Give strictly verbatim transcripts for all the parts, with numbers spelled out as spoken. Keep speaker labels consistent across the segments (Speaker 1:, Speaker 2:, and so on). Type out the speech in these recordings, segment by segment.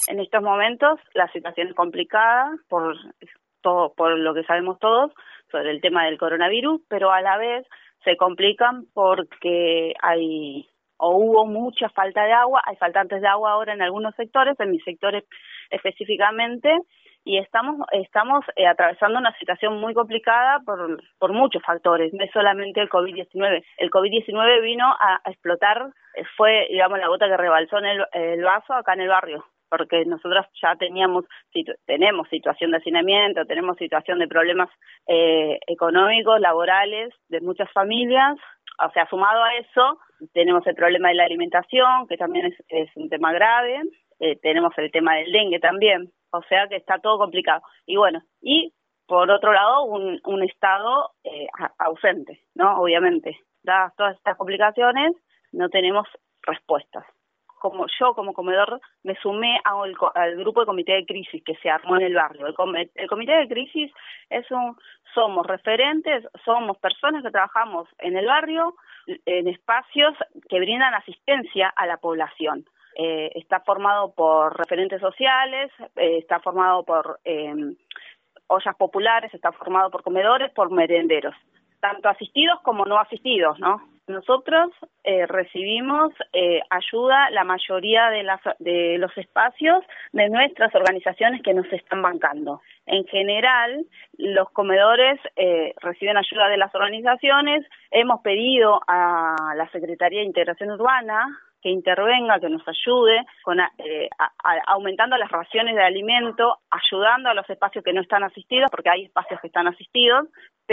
Speaker 1: En estos momentos la situación es complicada por todo, por lo que sabemos todos sobre el tema del coronavirus, pero a la vez se complican porque hay o hubo mucha falta de agua, hay faltantes de agua ahora en algunos sectores, en mis sectores específicamente, y estamos estamos eh, atravesando una situación muy complicada por por muchos factores, no es solamente el COVID diecinueve. El COVID diecinueve vino a, a explotar, eh, fue, digamos, la gota que rebalsó en el, el vaso acá en el barrio, porque nosotros ya teníamos situ- tenemos situación de hacinamiento, tenemos situación de problemas eh, económicos, laborales, de muchas familias. O sea, sumado a eso, tenemos el problema de la alimentación, que también es, es un tema grave, eh, tenemos el tema del dengue también, o sea que está todo complicado. Y bueno, y por otro lado, un, un Estado eh, ausente, ¿no? Obviamente, dadas todas estas complicaciones, no tenemos respuestas. Como yo, como comedor, me sumé al, al grupo de comité de crisis que se armó en el barrio. El, com el comité de crisis es un, somos referentes, somos personas que trabajamos en el barrio, en espacios que brindan asistencia a la población. Eh, está formado por referentes sociales, eh, está formado por eh, ollas populares, está formado por comedores, por merenderos, tanto asistidos como no asistidos, ¿no? Nosotros eh, recibimos eh, ayuda, la mayoría de, las, de los espacios de nuestras organizaciones que nos están bancando. En general, los comedores eh, reciben ayuda de las organizaciones. Hemos pedido a la Secretaría de Integración Urbana que intervenga, que nos ayude, con, eh, a, a, aumentando las raciones de alimento, ayudando a los espacios que no están asistidos, porque hay espacios que están asistidos,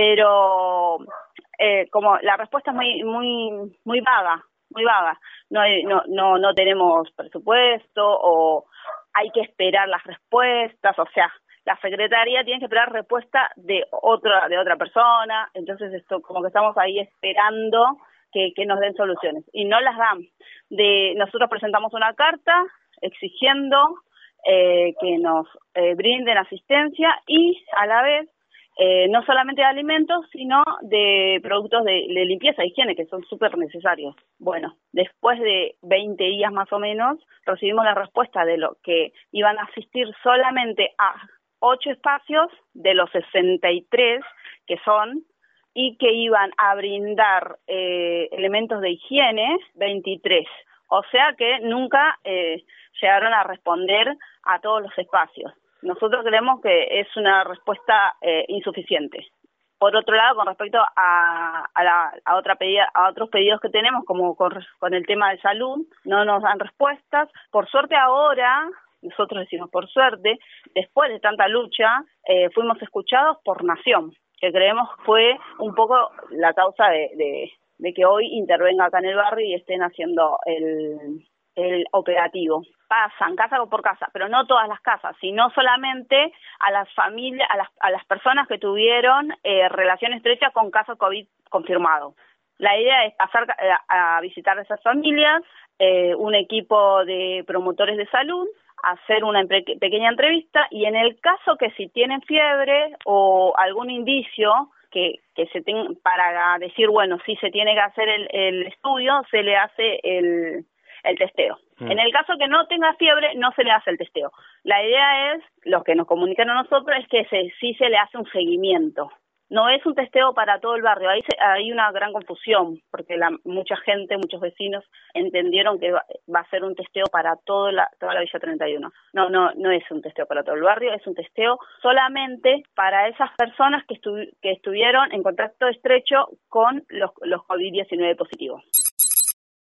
Speaker 1: pero eh, como la respuesta es muy muy muy vaga, muy vaga. No, hay, no no no tenemos presupuesto o hay que esperar las respuestas, o sea, la secretaría tiene que esperar respuesta de otra de otra persona, entonces esto como que estamos ahí esperando que, que nos den soluciones y no las dan. De nosotros presentamos una carta exigiendo eh, que nos eh, brinden asistencia y a la vez eh, no solamente de alimentos, sino de productos de, de limpieza e higiene, que son súper necesarios. Bueno, después de veinte días más o menos, recibimos la respuesta de lo que iban a asistir solamente a ocho espacios de los sesenta y tres que son, y que iban a brindar eh, elementos de higiene, veintitrés. O sea que nunca eh, llegaron a responder a todos los espacios. Nosotros creemos que es una respuesta eh, insuficiente. Por otro lado, con respecto a, a, la, a, otra pedida, a otros pedidos que tenemos, como con, con el tema de salud, no nos dan respuestas. Por suerte ahora, nosotros decimos por suerte, después de tanta lucha, eh, fuimos escuchados por Nación, que creemos fue un poco la causa de, de, de que hoy intervenga acá en el barrio y estén haciendo el, el operativo. Pasan casa por casa, pero no todas las casas, sino solamente a las familias, a las, a las personas que tuvieron eh, relación estrecha con caso COVID confirmado. La idea es pasar a, a visitar a esas familias, eh, un equipo de promotores de salud, hacer una pre- pequeña entrevista y en el caso que si tienen fiebre o algún indicio que, que se ten, para decir, bueno, si se tiene que hacer el, el estudio, se le hace el, el testeo. Mm. En el caso que no tenga fiebre, no se le hace el testeo. La idea es, los que nos comunican a nosotros, es que se, sí se le hace un seguimiento. No es un testeo para todo el barrio, ahí se, hay una gran confusión, porque la, mucha gente, muchos vecinos entendieron que va, va a ser un testeo para toda la, toda la Villa treinta y uno. No, no, no es un testeo para todo el barrio, es un testeo solamente para esas personas que, estu, que estuvieron en contacto estrecho con los, los COVID diecinueve positivos.